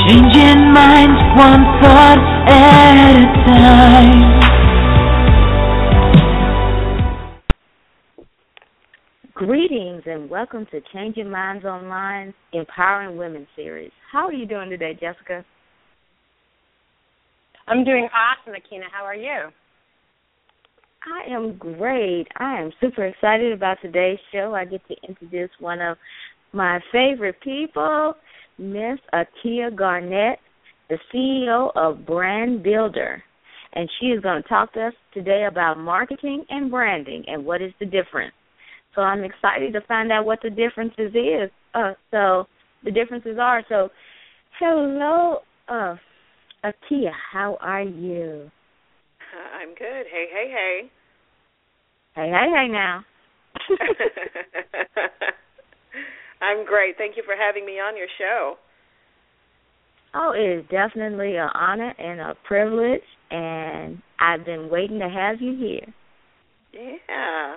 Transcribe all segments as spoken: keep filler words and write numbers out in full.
Changing minds one thought at a time. Greetings and welcome to Changing Minds Online Empowering Women series. How are you doing today, Jessica? I'm doing awesome, Akina. How are you? I am great. I am super excited about today's show. I get to introduce one of my favorite people, Miss Akia Garnett, the C E O of Brand Builder. And she is going to talk to us today about marketing and branding and what is the difference. So I'm excited to find out what the differences is. Uh, so the differences are. So hello, uh, Akia, how are you? I'm good. Hey, hey, hey. Hey, hey, hey now. I'm great. Thank you for having me on your show. Oh, it is definitely an honor and a privilege, and I've been waiting to have you here. Yeah.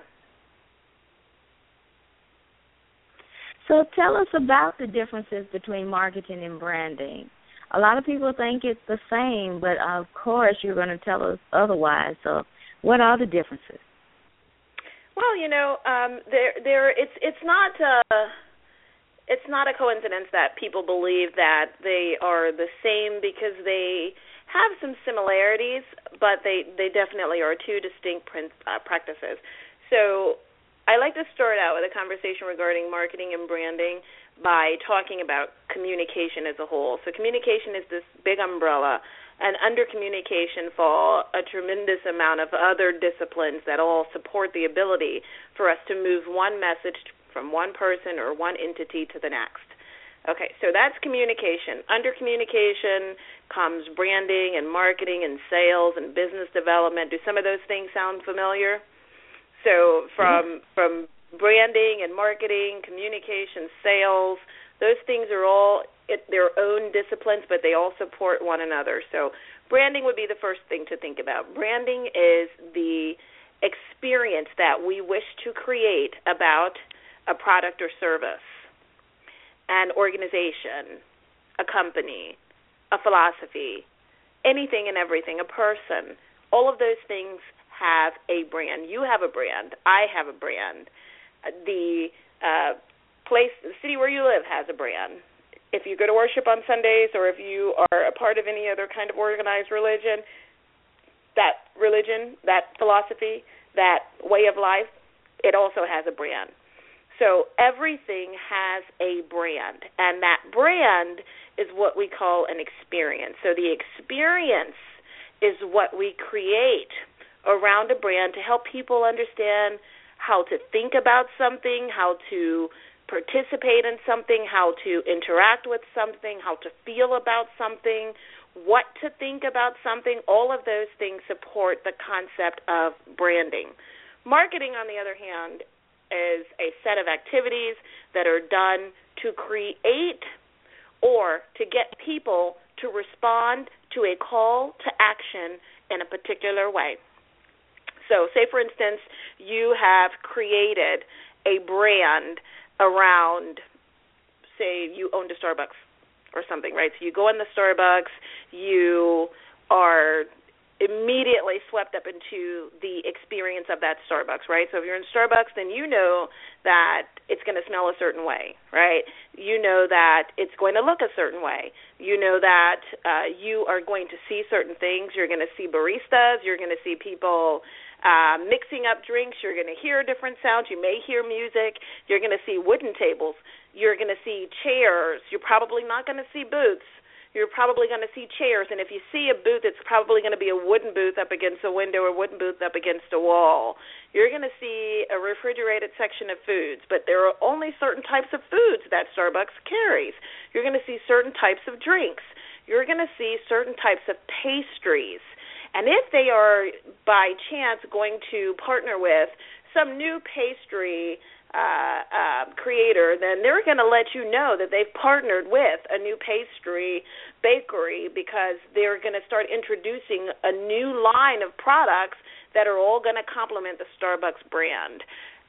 So tell us about the differences between marketing and branding. A lot of people think it's the same, but of course you're going to tell us otherwise. So what are the differences? Well, you know, um, there, there, it's, it's not, uh, it's not a coincidence that people believe that they are the same because they have some similarities, but they, they definitely are two distinct prin- uh, practices. So I like to start out with a conversation regarding marketing and branding by talking about communication as a whole. So communication is this big umbrella, and under communication fall a tremendous amount of other disciplines that all support the ability for us to move one message from one person or one entity to the next. Okay, so that's communication. Under communication comes branding and marketing and sales and business development. Do some of those things sound familiar? So from from branding and marketing, communication, sales, those things are all it, their own disciplines, but they all support one another. So branding would be the first thing to think about. Branding is the experience that we wish to create about a product or service, an organization, a company, a philosophy, anything and everything, a person. All of those things have a brand. You have a brand. I have a brand. The uh, place, the city where you live has a brand. If you go to worship on Sundays or if you are a part of any other kind of organized religion, that religion, that philosophy, that way of life, it also has a brand. So everything has a brand, and that brand is what we call an experience. So the experience is what we create around a brand to help people understand how to think about something, how to participate in something, how to interact with something, how to feel about something, what to think about something. All of those things support the concept of branding. Marketing, on the other hand, is a set of activities that are done to create or to get people to respond to a call to action in a particular way. So say, for instance, you have created a brand around, say, you owned a Starbucks or something, right? So you go in the Starbucks, you are immediately swept up into the experience of that Starbucks, right? So if you're in Starbucks, then you know that it's going to smell a certain way, right? You know that it's going to look a certain way. You know that uh, you are going to see certain things. You're going to see baristas. You're going to see people uh, mixing up drinks. You're going to hear different sounds. You may hear music. You're going to see wooden tables. You're going to see chairs. You're probably not going to see booths. You're probably going to see chairs, and if you see a booth, it's probably going to be a wooden booth up against a window or a wooden booth up against a wall. You're going to see a refrigerated section of foods, but there are only certain types of foods that Starbucks carries. You're going to see certain types of drinks. You're going to see certain types of pastries. And if they are, by chance, going to partner with some new pastry Uh, uh, creator, then they're going to let you know that they've partnered with a new pastry bakery because they're going to start introducing a new line of products that are all going to complement the Starbucks brand.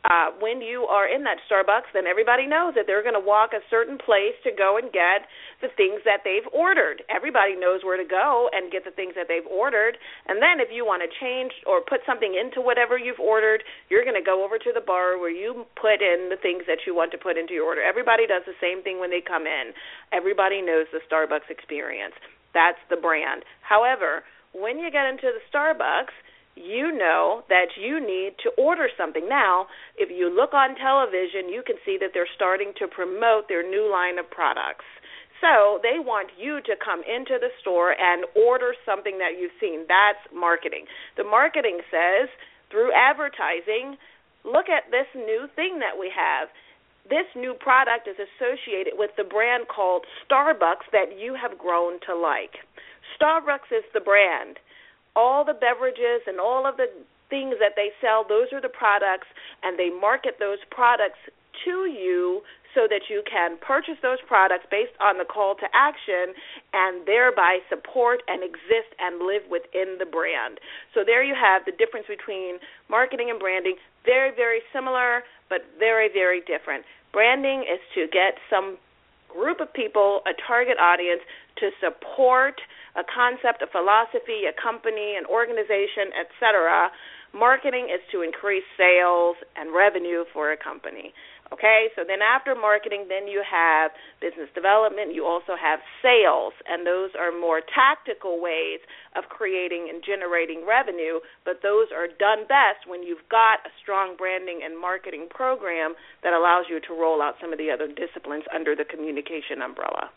Uh, when you are in that Starbucks, then everybody knows that they're going to walk a certain place to go and get the things that they've ordered. Everybody knows where to go and get the things that they've ordered. And then if you want to change or put something into whatever you've ordered, you're going to go over to the bar where you put in the things that you want to put into your order. Everybody does the same thing when they come in. Everybody knows the Starbucks experience. That's the brand. However, when you get into the Starbucks, you know that you need to order something. Now, if you look on television, you can see that they're starting to promote their new line of products. So they want you to come into the store and order something that you've seen. That's marketing. The marketing says, through advertising, look at this new thing that we have. This new product is associated with the brand called Starbucks that you have grown to like. Starbucks is the brand. All the beverages and all of the things that they sell, those are the products, and they market those products to you so that you can purchase those products based on the call to action and thereby support and exist and live within the brand. So there you have the difference between marketing and branding. Very, very similar, but very, very different. Branding is to get some group of people, a target audience, to support a concept, a philosophy, a company, an organization, et cetera. Marketing is to increase sales and revenue for a company. Okay, so then after marketing, then you have business development. You also have sales, and those are more tactical ways of creating and generating revenue, but those are done best when you've got a strong branding and marketing program that allows you to roll out some of the other disciplines under the communication umbrella.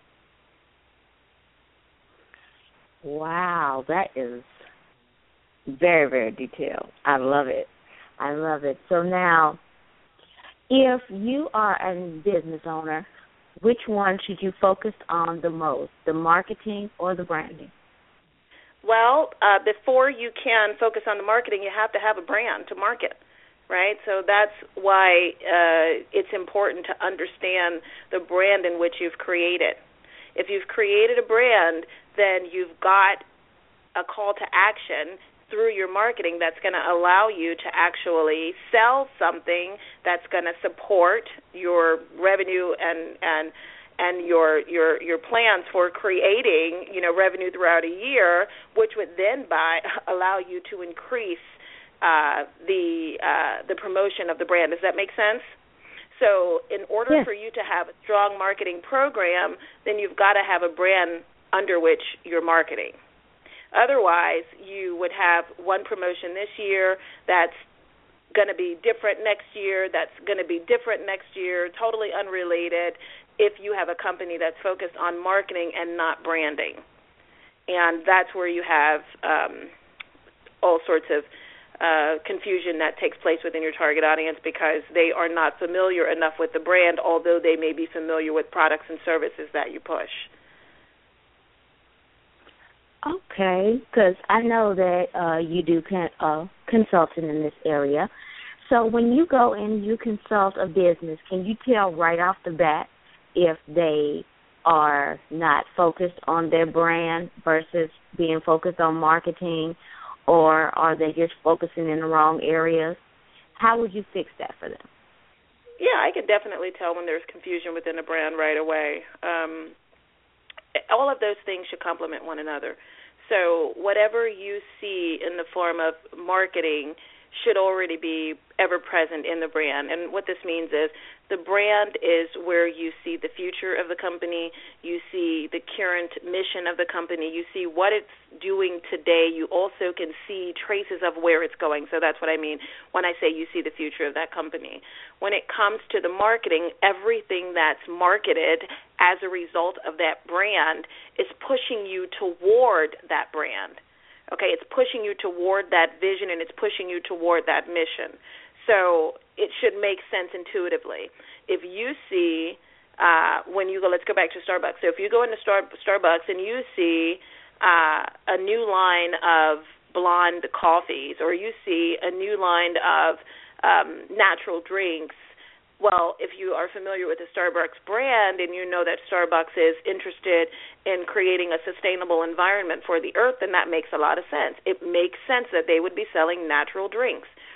Wow, that is very, very detailed. I love it. I love it. So now, if you are a business owner, which one should you focus on the most, the marketing or the branding? Well, uh, before you can focus on the marketing, you have to have a brand to market, right? So that's why uh, it's important to understand the brand in which you've created. If you've created a brand, then you've got a call to action through your marketing that's going to allow you to actually sell something that's going to support your revenue and and and your your your plans for creating, you know, revenue throughout a year, which would then by allow you to increase uh, the uh, the promotion of the brand. Does that make sense? So in order yes. for you to have a strong marketing program, then you've got to have a brand under which you're marketing. Otherwise, you would have one promotion this year that's going to be different next year, that's going to be different next year, totally unrelated if you have a company that's focused on marketing and not branding. And that's where you have um, all sorts of uh, confusion that takes place within your target audience because they are not familiar enough with the brand, although they may be familiar with products and services that you push. Okay, because I know that uh, you do con- uh, consulting in this area. So when you go and you consult a business, can you tell right off the bat if they are not focused on their brand versus being focused on marketing, or are they just focusing in the wrong areas? How would you fix that for them? Yeah, I can definitely tell when there's confusion within a brand right away. Um, all of those things should complement one another. So whatever you see in the form of marketing should already be ever present in the brand. And what this means is the brand is where you see the future of the company, you see the current mission of the company, you see what it's doing today. You also can see traces of where it's going. So that's what I mean when I say you see the future of that company. When it comes to the marketing, everything that's marketed as a result of that brand is pushing you toward that brand. Okay, it's pushing you toward that vision and it's pushing you toward that mission. So it should make sense intuitively. If you see, uh, when you go, let's go back to Starbucks. So if you go into Star, Starbucks and you see uh, a new line of blonde coffees, or you see a new line of um, natural drinks, well, if you are familiar with the Starbucks brand and you know that Starbucks is interested in creating a sustainable environment for the earth, then that makes a lot of sense. It makes sense that they would be selling natural drinks,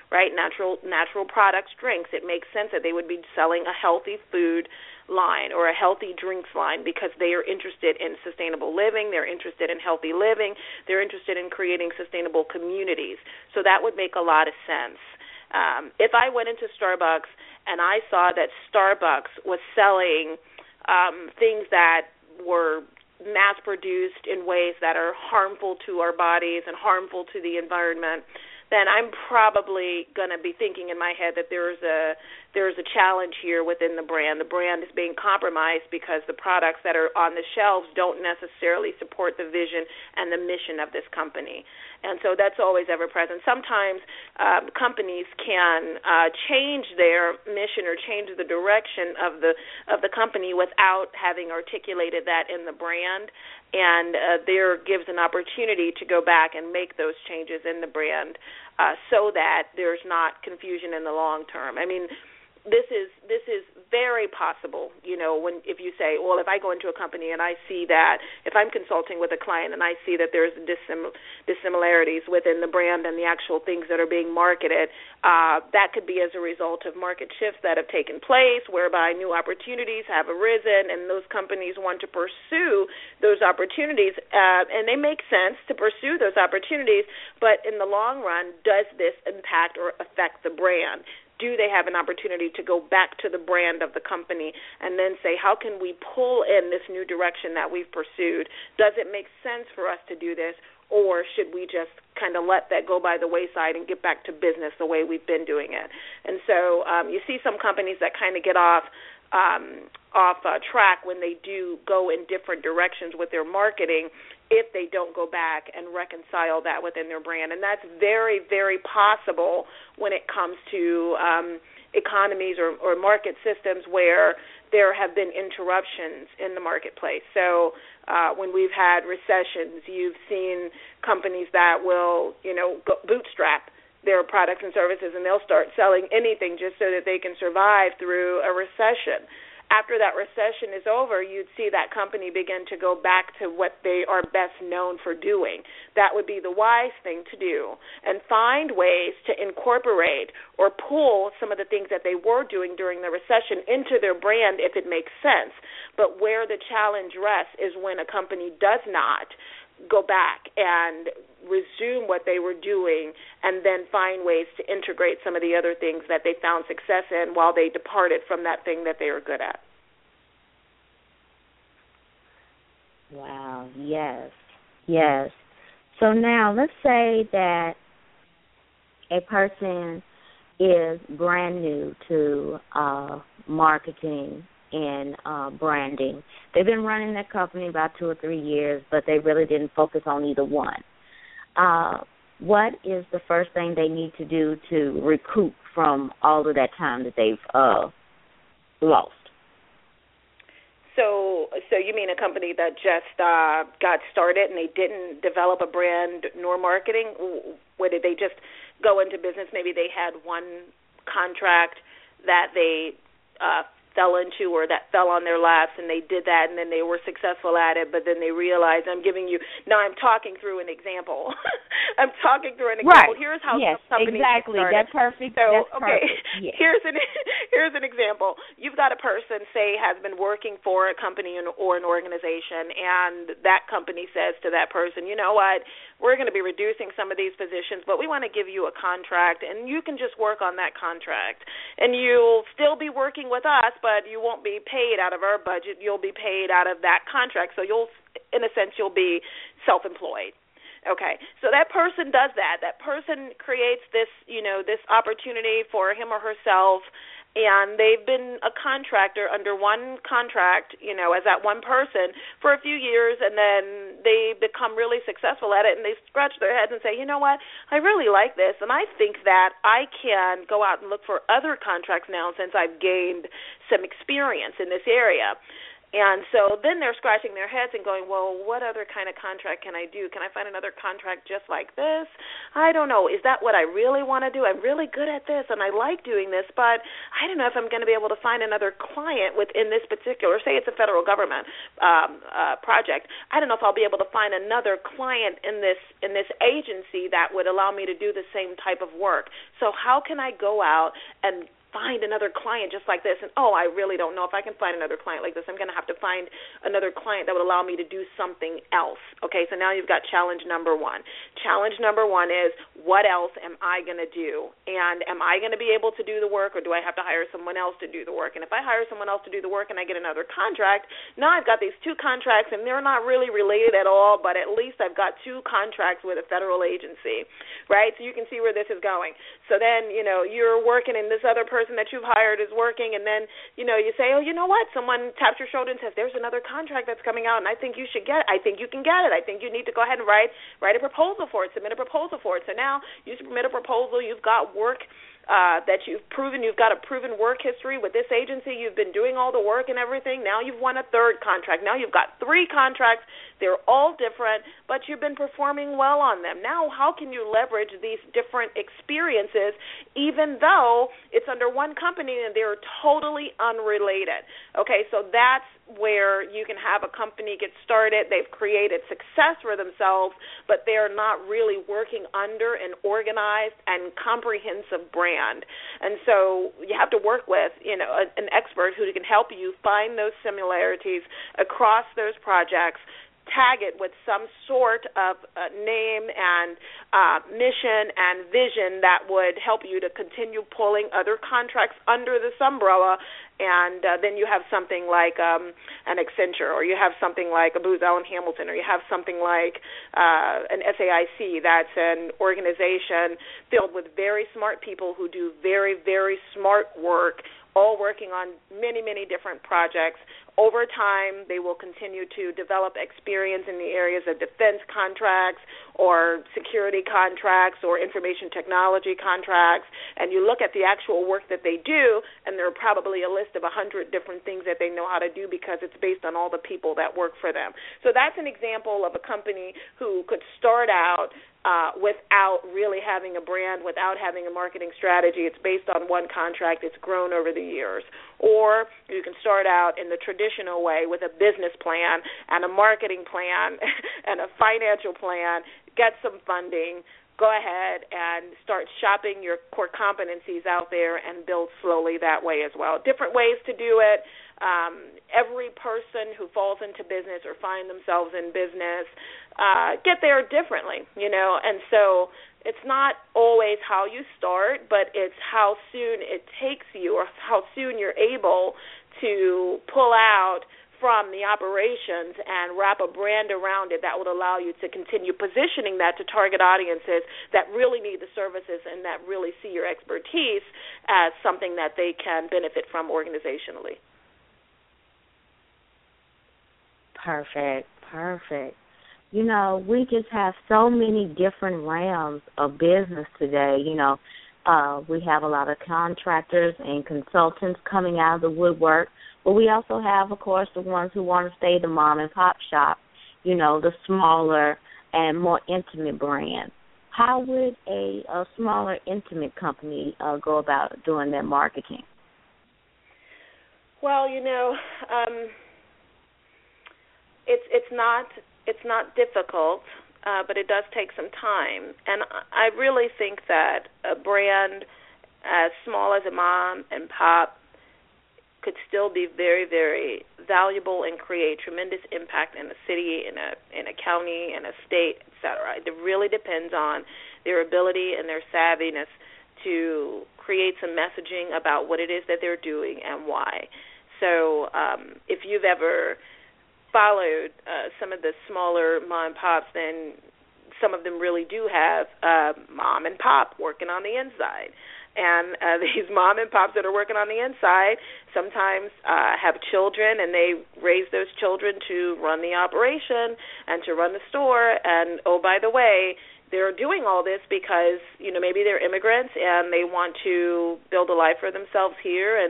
right? Natural natural products, drinks. It makes sense that they would be selling a healthy food line or a healthy drinks line because they are interested in sustainable living, they're interested in healthy living, they're interested in creating sustainable communities. So that would make a lot of sense. Um, if I went into Starbucks and I saw that Starbucks was selling um, things that were mass-produced in ways that are harmful to our bodies and harmful to the environment, then I'm probably going to be thinking in my head that there's a there's a challenge here within the brand. The brand is being compromised because the products that are on the shelves don't necessarily support the vision and the mission of this company. And so that's always ever present. Sometimes um, companies can uh, change their mission or change the direction of the of the company without having articulated that in the brand, and uh, there gives an opportunity to go back and make those changes in the brand uh, so that there's not confusion in the long term. I mean, this is this is very possible, you know, when if you say, well, if I go into a company and I see that, if I'm consulting with a client and I see that there's dissim- dissimilarities within the brand and the actual things that are being marketed, uh, that could be as a result of market shifts that have taken place, whereby new opportunities have arisen and those companies want to pursue those opportunities, uh, and they make sense to pursue those opportunities, but in the long run, does this impact or affect the brand? Do they have an opportunity to go back to the brand of the company and then say, how can we pull in this new direction that we've pursued? Does it make sense for us to do this, or should we just kind of let that go by the wayside and get back to business the way we've been doing it? And so um, you see some companies that kind of get off um, off uh, track when they do go in different directions with their marketing if they don't go back and reconcile that within their brand. And that's very, very possible when it comes to um, economies or, or market systems where there have been interruptions in the marketplace. So uh, when we've had recessions, you've seen companies that will, you know, go bootstrap their products and services, and they'll start selling anything just so that they can survive through a recession. After that recession is over, you'd see that company begin to go back to what they are best known for doing. That would be the wise thing to do, and find ways to incorporate or pull some of the things that they were doing during the recession into their brand if it makes sense. But where the challenge rests is when a company does not go back and resume what they were doing and then find ways to integrate some of the other things that they found success in while they departed from that thing that they were good at. Wow, yes, yes. So now let's say that a person is brand new to uh, marketing and uh, branding. They've been running their company about two or three years, but they really didn't focus on either one. Uh, what is the first thing they need to do to recoup from all of that time that they've uh, lost? So, so you mean a company that just uh, got started and they didn't develop a brand nor marketing? Where did they just go into business? Maybe they had one contract that they uh, fell into or that fell on their laps, and they did that, and then they were successful at it, but then they realized, I'm giving you, now I'm talking through an example. I'm talking through an example. Right. Here's how yes, some companies exactly. started. That's perfect. So, That's okay, perfect. Yes. here's an here's an example. You've got a person, say, has been working for a company or an organization, and that company says to that person, you know what, we're going to be reducing some of these positions, but we want to give you a contract, and you can just work on that contract. And you'll still be working with us, but you won't be paid out of our budget. You'll be paid out of that contract. So you'll, in a sense, you'll be self-employed. Okay, so that person does that. That person creates this, you know, this opportunity for him or herself, and they've been a contractor under one contract, you know, as that one person for a few years, and then they become really successful at it, and they scratch their heads and say, you know what, I really like this, and I think that I can go out and look for other contracts now since I've gained some experience in this area. And so then they're scratching their heads and going, well, what other kind of contract can I do? Can I find another contract just like this? I don't know. Is that what I really want to do? I'm really good at this, and I like doing this, but I don't know if I'm going to be able to find another client within this particular, say it's a federal government um, uh, project. I don't know if I'll be able to find another client in this in this agency that would allow me to do the same type of work. So how can I go out and find another client just like this? And, oh, I really don't know if I can find another client like this. I'm going to have to find another client that would allow me to do something else. Okay, so now you've got challenge number one. Challenge number one is, what else am I going to do? And am I going to be able to do the work, or do I have to hire someone else to do the work? And if I hire someone else to do the work and I get another contract, now I've got these two contracts, and they're not really related at all, but at least I've got two contracts with a federal agency, right? So you can see where this is going. So then, you know, you're working in this other person person that you've hired is working, and then, you know, you say, oh, you know what, someone taps your shoulder and says, there's another contract that's coming out, and I think you should get it. I think you can get it. I think you need to go ahead and write write a proposal for it, submit a proposal for it. So now you submit a proposal, you've got work Uh, that you've proven, you've got a proven work history with this agency, you've been doing all the work and everything, now you've won a third contract, now you've got three contracts, they're all different, but you've been performing well on them. Now how can you leverage these different experiences even though it's under one company and they're totally unrelated? Okay, so that's where you can have a company get started, they've created success for themselves, but they're not really working under an organized and comprehensive brand. And so you have to work with, you know, a, an expert who can help you find those similarities across those projects, tag it with some sort of uh, name and uh, mission and vision that would help you to continue pulling other contracts under this umbrella, and uh, then you have something like um, an Accenture, or you have something like a Booz Allen Hamilton, or you have something like uh, an S A I C. That's an organization filled with very smart people who do very, very smart work, all working on many, many different projects. Over time, they will continue to develop experience in the areas of defense contracts or security contracts or information technology contracts, and you look at the actual work that they do, and there are probably a list of a hundred different things that they know how to do because it's based on all the people that work for them. So that's an example of a company who could start out Uh, without really having a brand, without having a marketing strategy. It's based on one contract. It's grown over the years. Or you can start out in the traditional way with a business plan and a marketing plan and a financial plan, get some funding, go ahead and start shopping your core competencies out there and build slowly that way as well. Different ways to do it. Um, every person who falls into business or find themselves in business uh, get there differently, you know, and so it's not always how you start, but it's how soon it takes you or how soon you're able to pull out from the operations and wrap a brand around it that would allow you to continue positioning that to target audiences that really need the services and that really see your expertise as something that they can benefit from organizationally. Perfect, perfect. You know, we just have so many different realms of business today. You know, uh, we have a lot of contractors and consultants coming out of the woodwork, but we also have, of course, the ones who want to stay the mom and pop shop, you know, the smaller and more intimate brands. How would a, a smaller, intimate company uh, go about doing their marketing? Well, you know, um, it's it's not it's not difficult, uh, but it does take some time. And I really think that a brand as small as a mom and pop could still be very, very valuable and create tremendous impact in a city, in a in a county, in a state, et cetera. It really depends on their ability and their savviness to create some messaging about what it is that they're doing and why. So um, if you've ever followed uh, some of the smaller mom and pops, then some of them really do have uh, mom and pop working on the inside. And uh, these mom and pops that are working on the inside sometimes uh, have children, and they raise those children to run the operation and to run the store. And, oh, by the way, they're doing all this because, you know, maybe they're immigrants and they want to build a life for themselves here and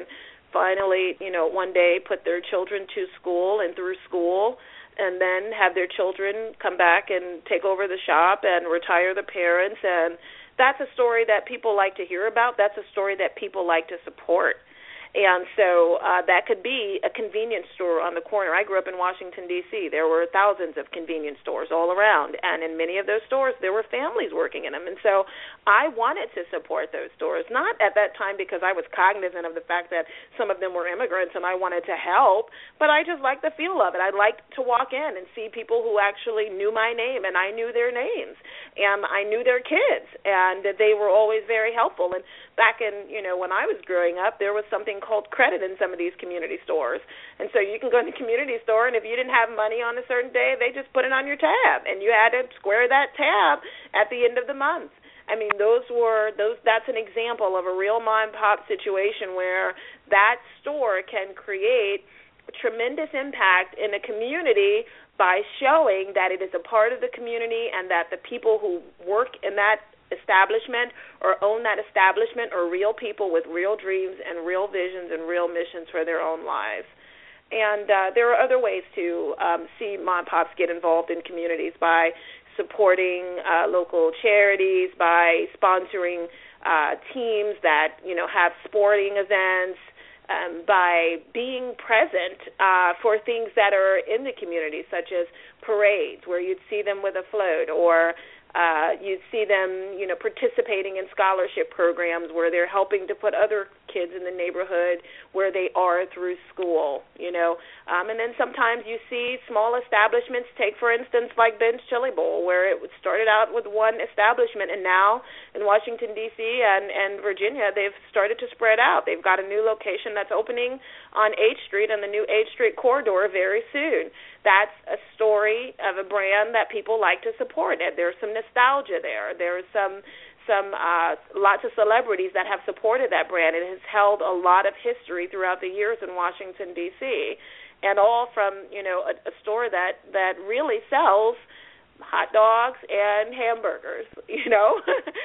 finally, you know, one day put their children to school and through school, and then have their children come back and take over the shop and retire the parents. And that's a story that people like to hear about. That's a story that people like to support. And so uh, that could be a convenience store on the corner. I grew up in Washington, D C There were thousands of convenience stores all around, and in many of those stores there were families working in them. And so I wanted to support those stores, not at that time because I was cognizant of the fact that some of them were immigrants and I wanted to help, but I just liked the feel of it. I liked to walk in and see people who actually knew my name, and I knew their names, and I knew their kids, and they were always very helpful. And back in, you know, when I was growing up, there was something called credit in some of these community stores. And so you can go in the community store, and if you didn't have money on a certain day, they just put it on your tab, and you had to square that tab at the end of the month. I mean, those were those. That's an example of a real mom and pop situation where that store can create a tremendous impact in a community by showing that it is a part of the community and that the people who work in that establishment or own that establishment are real people with real dreams and real visions and real missions for their own lives. And uh, there are other ways to um, see mom and pops get involved in communities by supporting uh, local charities, by sponsoring uh, teams that, you know, have sporting events, um, by being present uh, for things that are in the community, such as parades where you'd see them with a float, or Uh, you see them, you know, participating in scholarship programs where they're helping to put other kids in the neighborhood where they are through school, you know. Um, and then sometimes you see small establishments, take, for instance, like Ben's Chili Bowl, where it started out with one establishment, and now in Washington, D C and, and Virginia, they've started to spread out. They've got a new location that's opening on eighth Street on the new eighth Street corridor very soon. That's a story of a brand that people like to support. There's some nostalgia there. There's some some uh, lots of celebrities that have supported that brand. It has held a lot of history throughout the years in Washington, D C, and all from, you know, a, a store that, that really sells hot dogs and hamburgers, you know,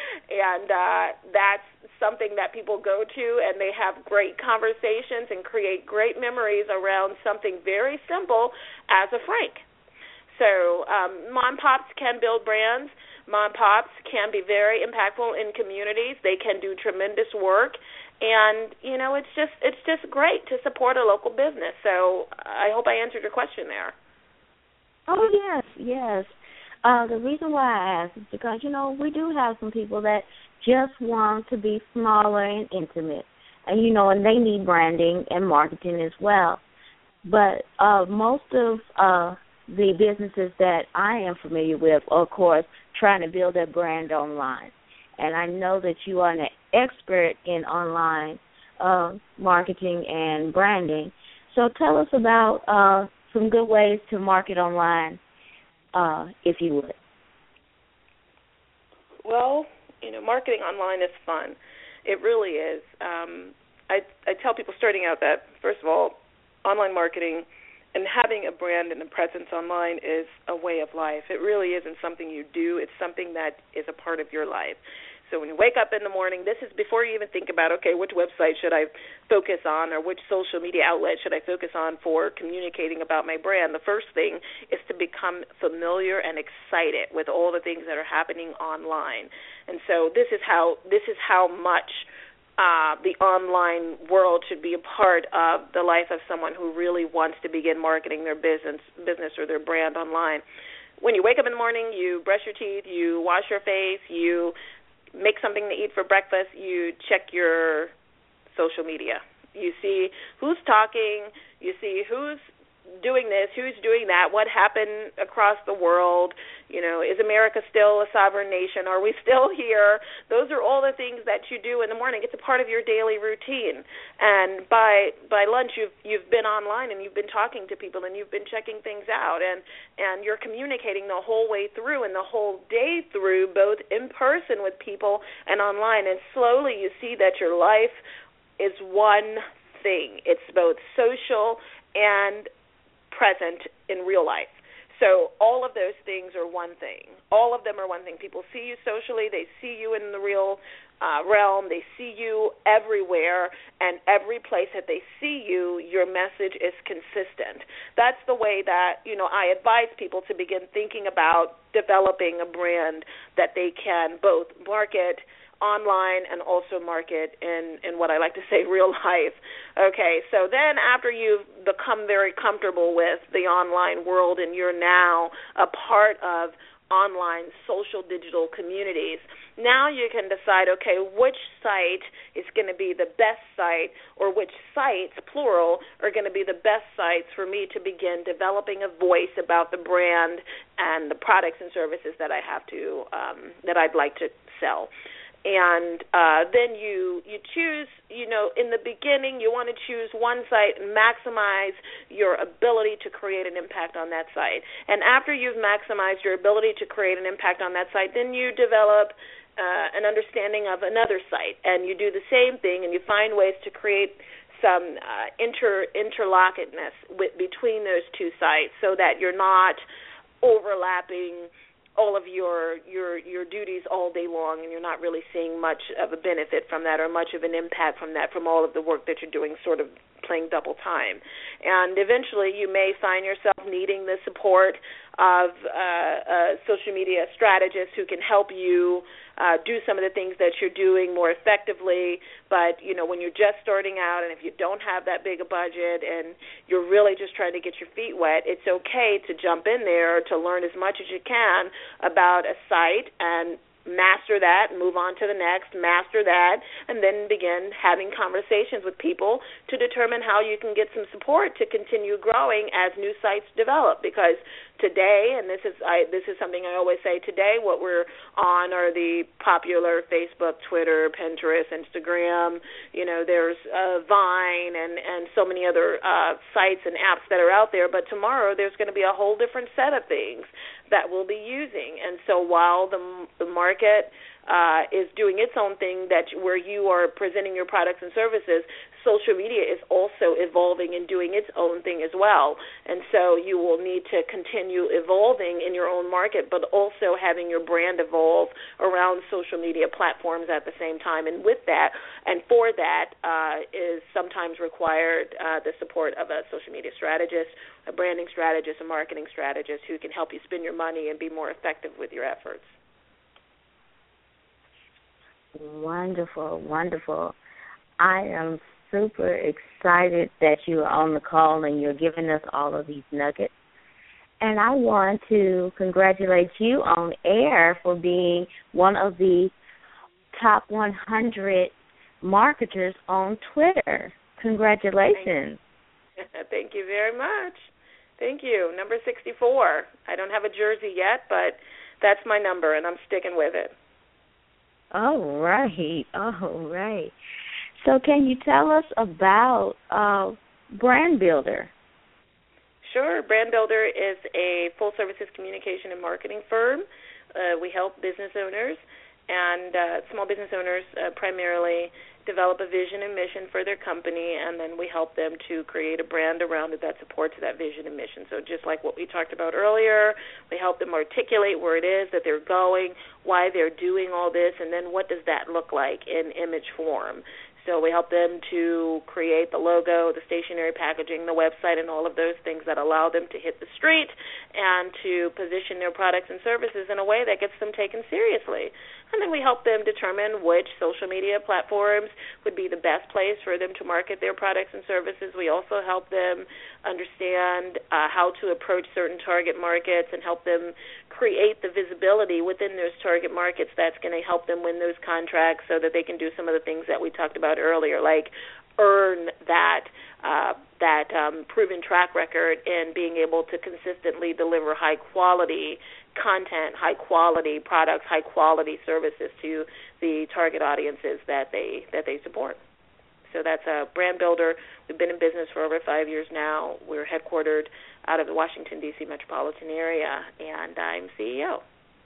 and uh, that's something that people go to, and they have great conversations and create great memories around something very simple as a Frank. So um, mom pops can build brands. Mom pops can be very impactful in communities. They can do tremendous work, and you know, it's just it's just great to support a local business. So I hope I answered your question there. Oh yes, yes. Uh, the reason why I asked is because, you know, we do have some people that just want to be smaller and intimate, and you know, and they need branding and marketing as well. But uh, most of uh, the businesses that I am familiar with are, of course, trying to build their brand online. And I know that you are an expert in online uh, marketing and branding. So tell us about uh, some good ways to market online, uh, if you would. Well, you know, marketing online is fun. It really is. Um, I, I tell people starting out that, first of all, online marketing and having a brand and a presence online is a way of life. It really isn't something you do. It's something that is a part of your life. So when you wake up in the morning, this is before you even think about, okay, which website should I focus on or which social media outlet should I focus on for communicating about my brand. The first thing is to become familiar and excited with all the things that are happening online. And so this is how this is how much Uh, the online world should be a part of the life of someone who really wants to begin marketing their business, business or their brand online. When you wake up in the morning, you brush your teeth, you wash your face, you make something to eat for breakfast, you check your social media. You see who's talking, you see who's doing this, who's doing that, what happened across the world, you know, is America still a sovereign nation? Are we still here? Those are all the things that you do in the morning. It's a part of your daily routine. And by by lunch, you've you've been online and you've been talking to people and you've been checking things out, and, and you're communicating the whole way through and the whole day through, both in person with people and online. And slowly you see that your life is one thing. It's both social and present in real life. So all of those things are one thing. All of them are one thing. People see you socially. They see you in the real uh, realm. They see you everywhere, and every place that they see you, your message is consistent. That's the way that, you know, I advise people to begin thinking about developing a brand that they can both market online and also market in, in what I like to say real life. Okay, so then after you've become very comfortable with the online world and you're now a part of online social digital communities, now you can decide, okay, which site is going to be the best site, or which sites, plural, are going to be the best sites for me to begin developing a voice about the brand and the products and services that I have to, um, that I'd like to sell. And uh, then you you choose, you know, in the beginning you want to choose one site and maximize your ability to create an impact on that site. And after you've maximized your ability to create an impact on that site, then you develop uh, an understanding of another site. And you do the same thing, and you find ways to create some uh, inter interlockedness with, between those two sites so that you're not overlapping all of your your your duties all day long, and you're not really seeing much of a benefit from that or much of an impact from that, from all of the work that you're doing, sort of playing double time. And eventually you may find yourself needing the support of uh, a social media strategist who can help you uh, do some of the things that you're doing more effectively. But, you know, when you're just starting out and if you don't have that big a budget and you're really just trying to get your feet wet, it's okay to jump in there to learn as much as you can about a site and master that, move on to the next, master that, and then begin having conversations with people to determine how you can get some support to continue growing as new sites develop. Because today, and this is I, this is something I always say, today what we're on are the popular Facebook, Twitter, Pinterest, Instagram, you know, there's uh, Vine and, and so many other uh, sites and apps that are out there, but tomorrow there's going to be a whole different set of things that we'll be using. And so while the, the market uh, is doing its own thing, that where you are presenting your products and services, social media is also evolving and doing its own thing as well. And so you will need to continue evolving in your own market, but also having your brand evolve around social media platforms at the same time. And with that, and for that, uh, is sometimes required uh, the support of a social media strategist, a branding strategist, a marketing strategist who can help you spend your money and be more effective with your efforts. Wonderful, wonderful. I am super excited that you are on the call and you're giving us all of these nuggets. And I want to congratulate you on air for being one of the top one hundred marketers on Twitter. Congratulations. Thank you very much. Thank you. Number sixty-four. I don't have a jersey yet, but that's my number, and I'm sticking with it. All right. All right. So can you tell us about uh, Brand Builder? Sure. Brand Builder is a full-services communication and marketing firm. Uh, we help business owners and uh, small business owners uh, primarily develop a vision and mission for their company, and then we help them to create a brand around it that supports that vision and mission. So just like what we talked about earlier, we help them articulate where it is that they're going, why they're doing all this, and then what does that look like in image form. So we help them to create the logo, the stationery packaging, the website, and all of those things that allow them to hit the street and to position their products and services in a way that gets them taken seriously. And then we help them determine which social media platforms would be the best place for them to market their products and services. We also help them understand uh, how to approach certain target markets and help them create the visibility within those target markets that's going to help them win those contracts so that they can do some of the things that we talked about earlier, like earn that uh, that um, proven track record in being able to consistently deliver high-quality content, high-quality products, high-quality services to the target audiences that they that they support. So that's a Brand Builder. We've been in business for over five years now. We're headquartered out of the Washington, D C metropolitan area, and I'm C E O.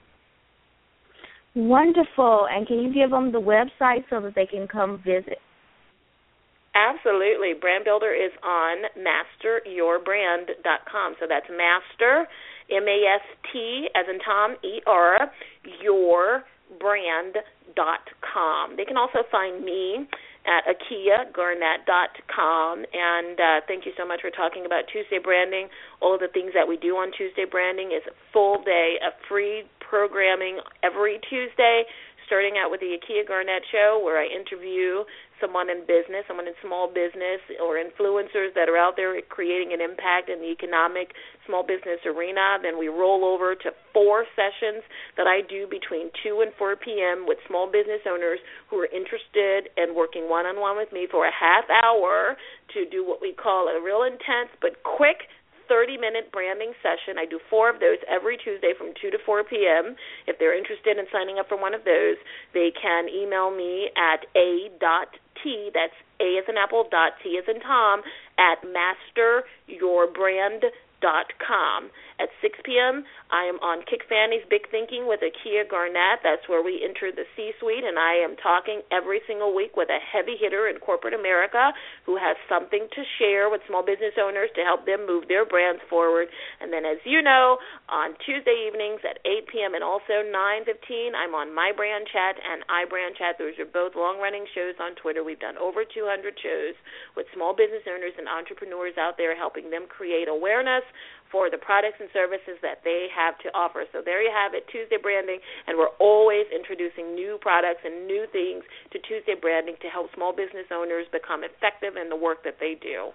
Wonderful. And can you give them the website so that they can come visit? Absolutely. Brand Builder is on master your brand dot com. So that's master, M A S T, as in Tom, E R, your brand dot com. They can also find me at akia garnett dot com. And uh, thank you so much for talking about Tuesday Branding. All of the things that we do on Tuesday Branding is a full day of free programming every Tuesday, starting out with the Akia Garnett Show, where I interview someone in business, someone in small business, or influencers that are out there creating an impact in the economic small business arena. Then we roll over to four sessions that I do between two and four p.m. with small business owners who are interested in working one-on-one with me for a half hour to do what we call a real intense but quick thirty-minute branding session. I do four of those every Tuesday from two to four p.m. If they're interested in signing up for one of those, they can email me at a dot t, that's A as in apple, dot T as in Tom, at master your brand dot com. At six p.m., I am on Kick Fanny's Big Thinking with Akia Garnett. That's where we enter the C-suite, and I am talking every single week with a heavy hitter in corporate America who has something to share with small business owners to help them move their brands forward. And then, as you know, on Tuesday evenings at eight p.m. and also nine fifteen, I'm on My Brand Chat and iBrand Chat. Those are both long-running shows on Twitter. We've done over two hundred shows with small business owners and entrepreneurs out there, helping them create awareness for the products and services that they have to offer. So there you have it, Tuesday Branding, and we're always introducing new products and new things to Tuesday Branding to help small business owners become effective in the work that they do.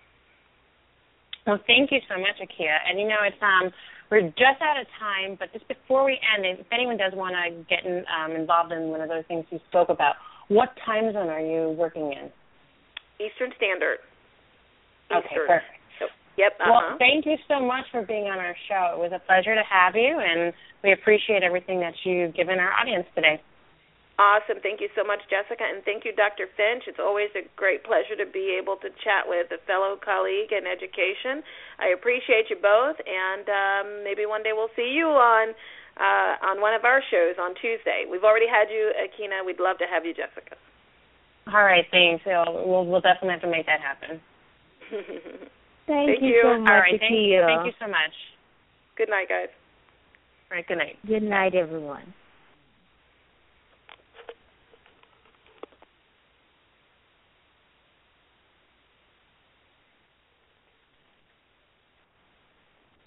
Well, thank you so much, Akia. And, you know, it's um, we're just out of time, but just before we end, if anyone does want to get in, um, involved in one of those things you spoke about, what time zone are you working in? Eastern Standard. Okay, Eastern. perfect. Yep. Uh-huh. Well, thank you so much for being on our show. It was a pleasure to have you, and we appreciate everything that you've given our audience today. Awesome. Thank you so much, Jessica, and thank you, Doctor Finch. It's always a great pleasure to be able to chat with a fellow colleague in education. I appreciate you both, and um, maybe one day we'll see you on uh, on one of our shows on Tuesday. We've already had you, Akina. We'd love to have you, Jessica. All right, thanks. We'll, we'll definitely have to make that happen. Thank, Thank you you. so much, All right, thank, Akia. thank you so much. Good night, guys. All right, good night. Good night, everyone.